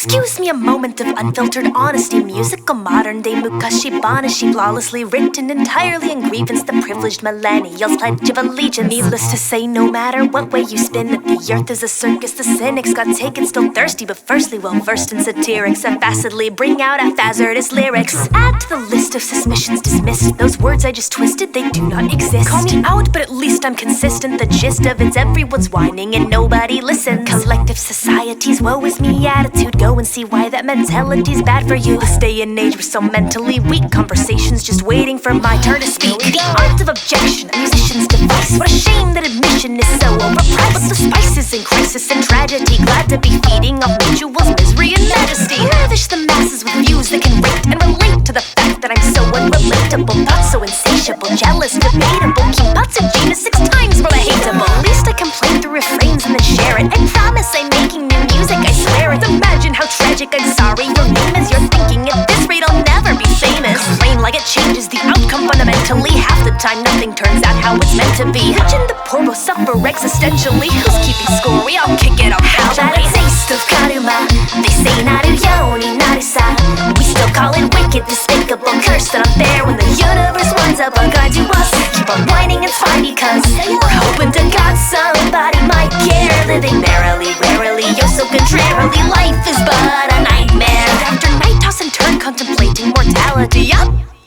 Excuse me a moment of unfiltered honesty. Musical modern day mukashi banashi, flawlessly written entirely in grievance. The privileged millennials pledge of allegiance. Needless to say, no matter what way you spin it, the earth is a circus. The cynics got taken, still thirsty, but firstly well versed in satirics. Haphazardly bring out haphazardous lyrics. Add to the list of suspicions dismissed. Those words I just twisted, they do not exist. Call me out, but at least I'm consistent. The gist of it's everyone's whining and nobody listens. Collective society's woe is me attitude. Go and see why that mentality's bad for you. This day and age we're so mentally weak. Conversations just waiting for my turn to speak. The art of objection, a musician's device. What a shame that admission is so overpriced. But the spices in crisis and tragedy, glad to be feeding off mutual's misery and majesty. Lavish the masses with views that can rate and relate to the fact that I'm so unrelatable. Not so insatiable, jealous, debatable. Keep pots of genus 6 times more hateable. At least I can play through refrains and then share it. I promise I'm making new music, I swear it. Imagine how tragic, I'm sorry, your name is you're thinking. At this rate I'll never be famous. Complain like it changes the outcome fundamentally. Half the time nothing turns out how it's meant to be. Rich and the poor will suffer existentially. Who's keeping score? We all kick it off. How about a taste of karma? They say naru yoni naru sa. We still call it wicked, despicable, cursed and unfair. When the universe winds up on God to us, keep on whining, it's fine because we're hoping to God somebody might care. Living merrily, warily, you're so contrarily. Life is but a nightmare. After night toss and turn, contemplating mortality. Yup,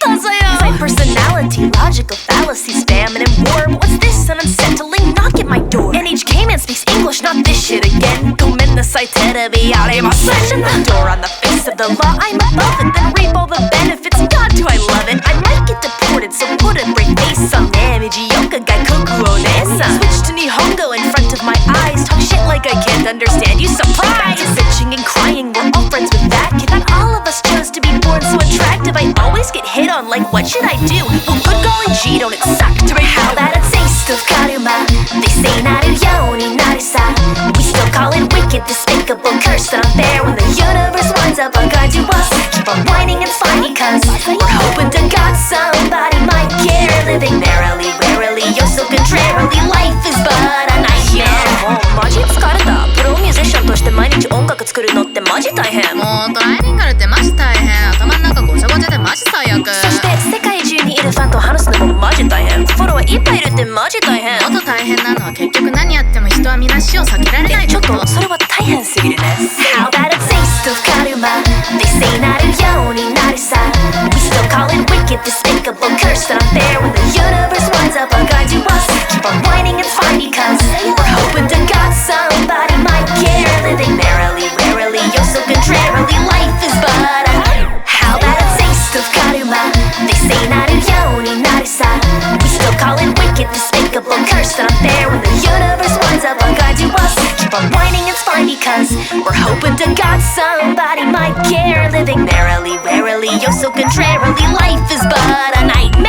side personality, logical fallacy, spam and war. But what's this? An unsettling knock at my door. NHK man speaks English, not this shit again. Gomennasai terebi aremasen. Door on the face of the law, I'm above it. Then reap all the benefits. God, do I love it? I might get deported, so put a brave face on. Mijioka gaikoku o nesa. Switch to Nihongo in front of my eyes. Talk shit like I can't understand you. Surprise! Bitching and crying, we're all friends with that kid. Not all of us chose to be born so attractive. I always get hit on like, what should I do? Well, good golly gee, don't it suck to be how about a taste of karma? They say naru yoni naru sa. We still call it wicked, despicable, cursed and unfair. When the universe winds up on God to us, keep on whining, it's fine because we're hoping to God somebody might care. Living merrily, warily, you're so contrarily. Life is but a nightmare. もうマジ疲れた。プロミュージシャンとして毎日音楽作るのってマジ大変。 もうトライリンガルってマジ大変。頭の中ごちゃごちゃでマジ最悪。 そして世界中にいるファンと話すのもマジ大変。フォロワーいっぱいいるってマジ大変。 もっと大変なのは結局何やっても人は皆死を避けられないちょっとそれは大変すぎるね。How about a taste of karma? They say naru yoni naru sa. We still call it wicked, despicable, cursed and unfair. When the universe winds up on God to us, keep on whining, it's fine because we're hoping to God somebody might care. Living merrily, warily, you're so contrarily. Life is but a how about a taste of karma? They say naru yoni naru sa. We still call it wicked, despicable, cursed and unfair. When the universe winds up on God to us, keep on whining, it's fine because we're hoping to God somebody might care. Living merrily, warily, you're so contrarily. Life is but a nightmare.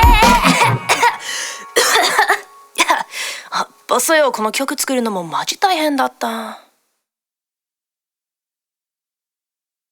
ボスよ、この曲作るのもマジ大変だった。